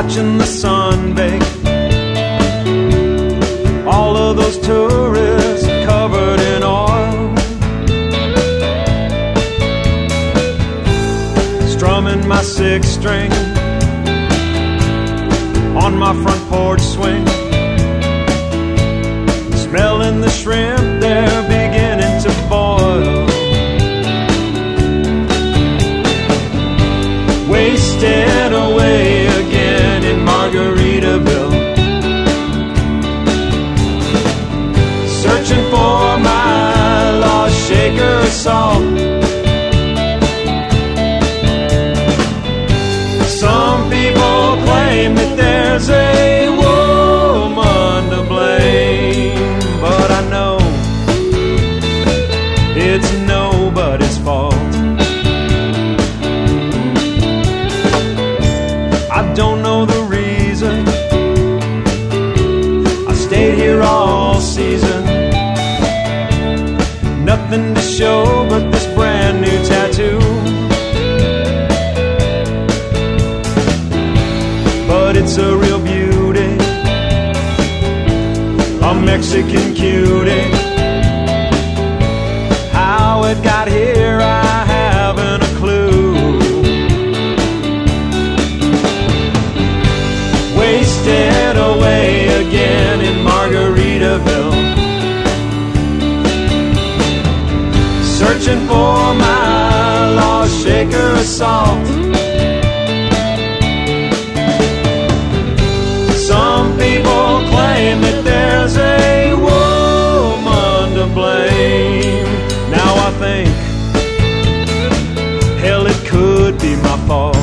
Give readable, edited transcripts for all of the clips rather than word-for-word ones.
watching the sun bake. All of those tourists covered in oil, strumming my sixth string on my front porch swing, smelling the shrimp, they're beginning to boil. Wasted away again in Margaritaville, searching for my lost shaker of salt. Some people claim that there's a woman to blame, but I know it's nobody's fault. I don't know the reason I stayed here all season. Nothing to show but this brand new tattoo, but it's a real beauty, a Mexican cutie. How it got here I haven't a clue. Wasted away again in Margaritaville, searching for my lost shaker of salt. Some people claim that there's a woman to blame. Now I think, hell, it could be my fault.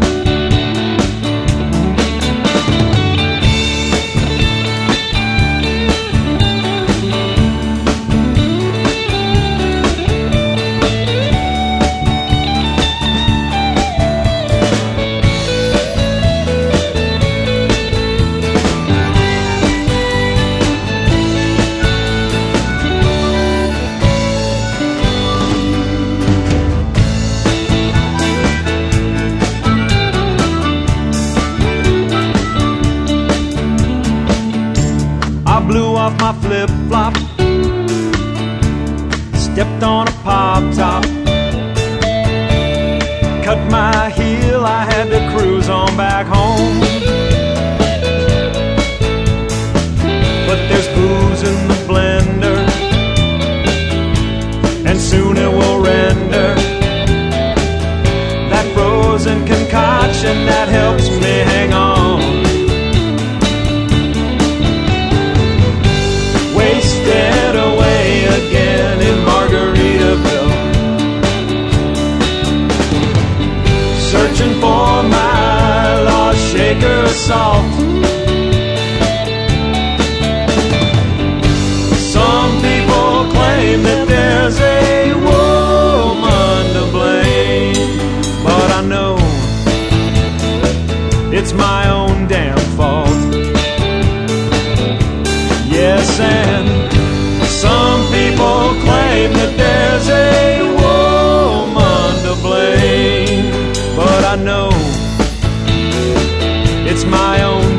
Blew off my flip-flop, stepped on a pop-top, cut my heel, I had to cruise on back home. But there's booze in the blender, and soon it will render that frozen concoction that helps me hang on. Wasted away again in Margaritaville, searching for my lost shaker of salt. Some people claim that there's a woman to blame, but I know it's my own damn fault. Yes, and some people claim that there's a woman to blame, but I know it's my own